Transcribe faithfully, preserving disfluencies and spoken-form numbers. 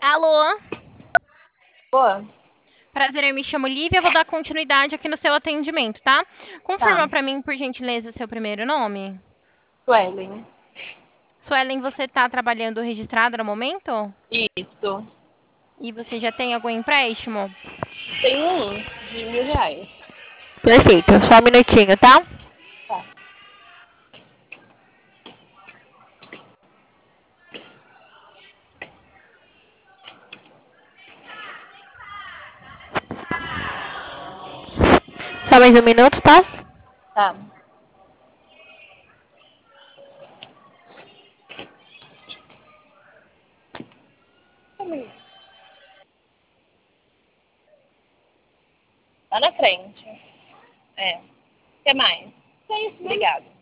Alô? Boa. Prazer, eu me chamo Lívia, eu vou dar continuidade aqui no seu atendimento, tá? Confirma Tá. pra mim, por gentileza, o seu primeiro nome. Suelen. Suelen, você tá trabalhando registrada no momento? Isso. E você já tem algum empréstimo? Tem um de mil reais. Perfeito, só um minutinho, tá? Tá. Só mais um minuto, tá? Tá. Lá na frente. É. O que mais? É isso, obrigado.